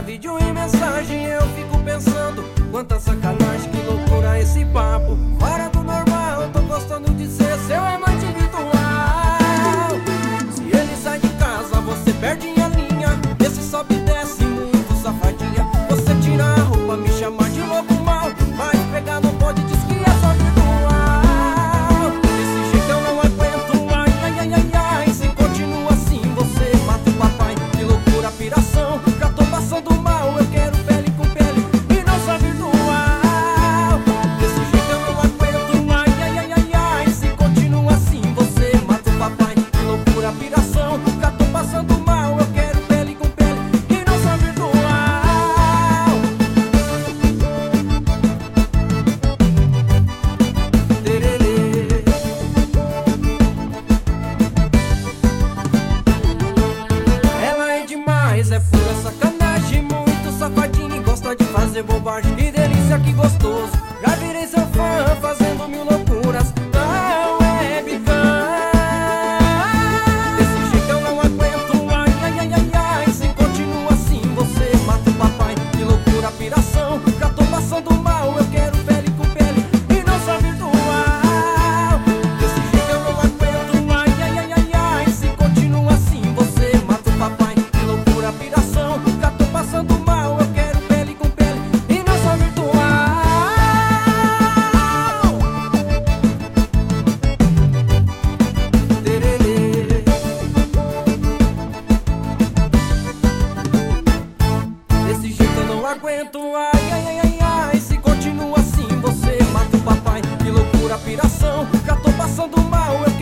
vídeo e mensagem eu fico pensando, quanta sacanagem, que loucura esse papo. Fora do normal, tô gostando de ser seu amante virtual. Se ele sai de casa, você perde a linha. Esse sobe e desce muito safadinha. Você tira a roupa, me chama de lobo mal, mas pegar não pode, diz que é só virtual. Desse jeito eu não aguento, ai, ai, ai, ai, ai. Se continua assim, você mata o papai. Que loucura, piração, já tô passando mal. Eu quero pele com pele e não só virtual. Desse jeito eu não aguento, ai, ai, ai, ai, ai. Se continua assim, você mata o papai. Que loucura, piração, já tô passando mal. Eu quero pele com pele e não só virtual. Tererê. Ela é demais, é pura sacanagem, muito safadinha e gosta de fazer bobagem. Que delícia, que gostoso, já virei seu fã, fazendo mil loucuras na webcam. Desse jeito eu não aguento, ai, ai, ai, ai, ai. Se continua assim, você mata o papai. Que loucura, piração, já tô passando mal. Eu quero pele com pele e não só virtual. Desse jeito eu não aguento, ai, ai, ai, ai, ai. Se continua assim, você mata o papai. Que loucura, piração, já tô passando mal. Eu quero pele com pele e não só virtual. Tererê. Desse jeito eu não aguento, ai, ai, ai, ai, ai. Se continua assim, você mata o papai. Que loucura, piração, já tô passando mal. Eu